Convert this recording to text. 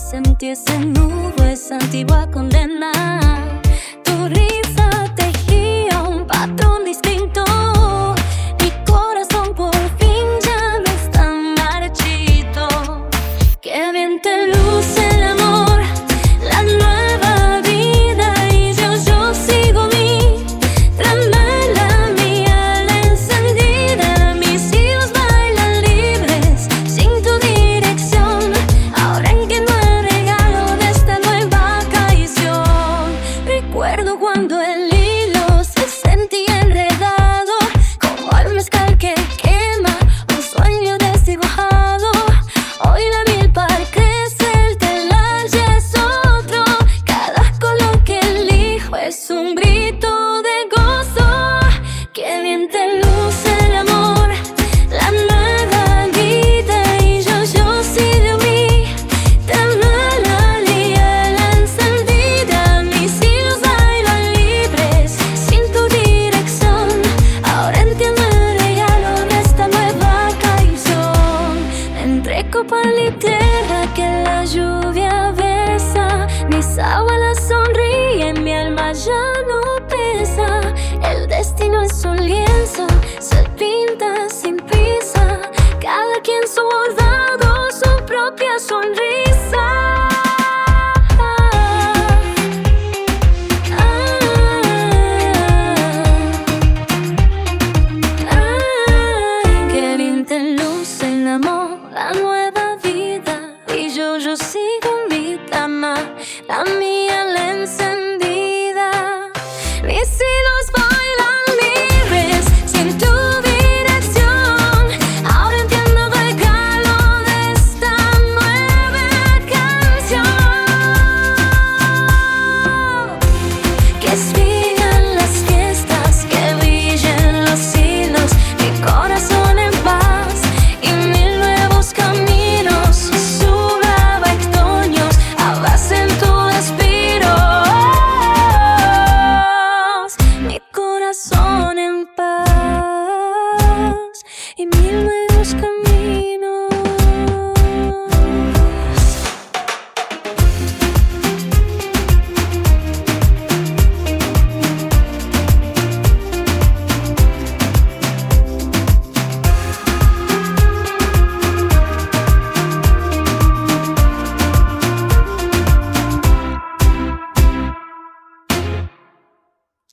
sentí ese nudo, esa antigua condena. Tu risa tejía un patrón distinto. Mi corazón por fin ya no está marchito. Qué bien te luce el amor, la nueva vida. Y yo sigo mi tramela, mi ala encendida. Mis hijos bailan libres sin tu dirección. Ahora entiendo el regalo de esta nueva canción. Recuerdo cuando el hilo se sentía enredado, como el mezcal que quema un sueño desdibujado. Hoy la milpa crece, el telar ya es otro. Cada color que elijo es un grito de gozo. Qué bien te luce el amor, la nueva vida. Y yo sigo mi tramela, la encendida. Mis hijos bailan libres sin tu dirección. Ahora entiendo el regalo de esta nueva canción. Entre copal y tierra que la lluvia besa, mis abuelas sonríen, mi alma ya no pesa. El destino es un lienzo, se pinta sin prisa. Cada quien su bordado, su propia sonrisa. Qué bien te luce el amor, la nueva vida. Y yo sigo mi trama, la